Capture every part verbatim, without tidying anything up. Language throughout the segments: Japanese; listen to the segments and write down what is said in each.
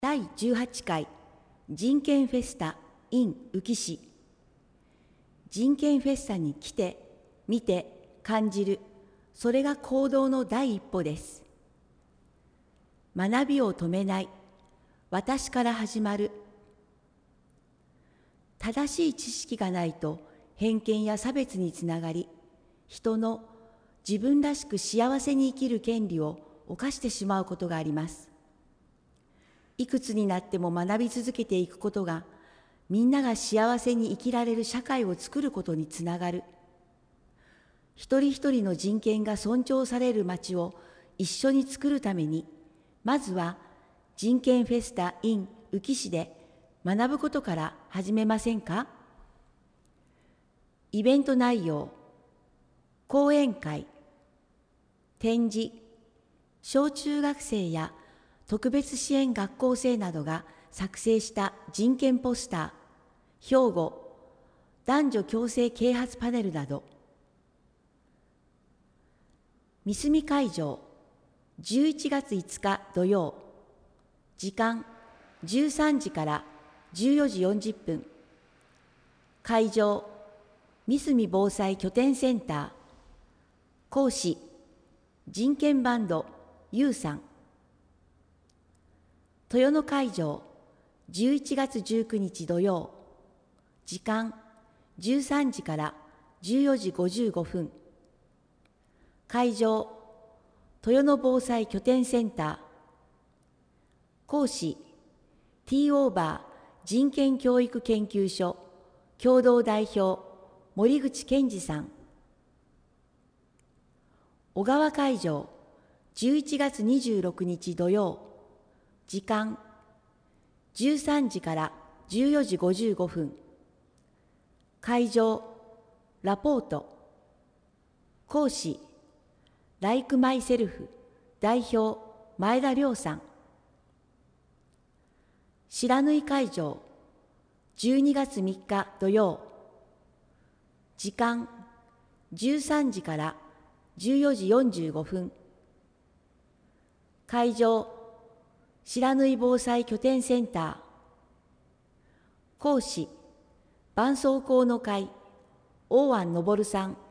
だいじゅうはちかい人権フェスタ in 宇城市。人権フェスタに来て、見て、感じる、それが行動の第一歩です。学びを止めない、私から始まる。正しい知識がないと偏見や差別につながり、人の自分らしく幸せに生きる権利を侵してしまうことがあります。いくつになっても学び続けていくことが、みんなが幸せに生きられる社会を作ることにつながる。一人一人の人権が尊重される街を一緒に作るために、まずは人権フェスタ in 宇城市で学ぶことから始めませんか？イベント内容、講演会、展示、小中学生や特別支援学校生などが作成した人権ポスター、標語、男女共生啓発パネルなど。三隅会場、じゅういちがついつか土曜、時間じゅうさんじからじゅうよじよんじゅっぷん、会場、三隅防災拠点センター、講師、人権バンド、ゆうさん。豊野会場、じゅういちがつじゅうくにち土曜、時間じゅうさんじからじゅうよじごじゅうごふん、会場、豊野防災拠点センター、講師、T オーバー人権教育研究所共同代表、森口健二さん。小川会場、じゅういちがつにじゅうろくにち土曜、時間じゅうさんじからじゅうよじごじゅうごふん、会場、ラポート、講師、ライクマイセルフ代表、前田亮さん。白縫会場、じゅうにがつみっか土曜、時間じゅうさんじからじゅうよじよんじゅうごふん、会場、白縫防災拠点センター、講師、絆創膏の会、大安昇さん。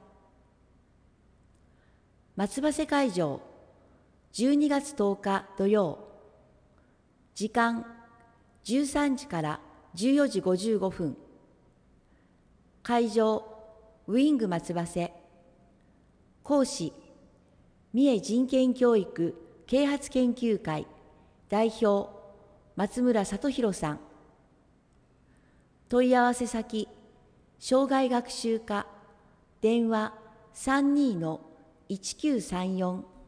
松葉瀬会場、じゅうにがつとおか土曜、時間じゅうさんじからじゅうよじごじゅうごふん、会場、ウィング松葉瀬、講師、三重人権教育啓発研究会代表、松村聡弘さん。問い合わせ先、障害学習課、電話 さんにーのいちきゅうさんよん